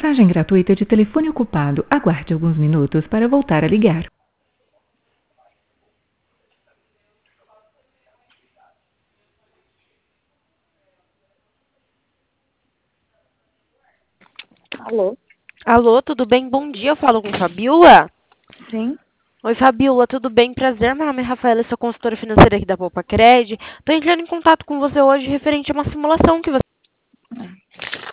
Mensagem gratuita de telefone ocupado. Aguarde alguns minutos para voltar a ligar. Alô? Alô, tudo bem? Bom dia, eu falo com Fabiola. Sim? Oi, Fabiola, tudo bem? Prazer, meu nome é Rafaela, eu sou consultora financeira aqui da Poupa Cred. Estou entrando em contato com você hoje referente a uma simulação que você...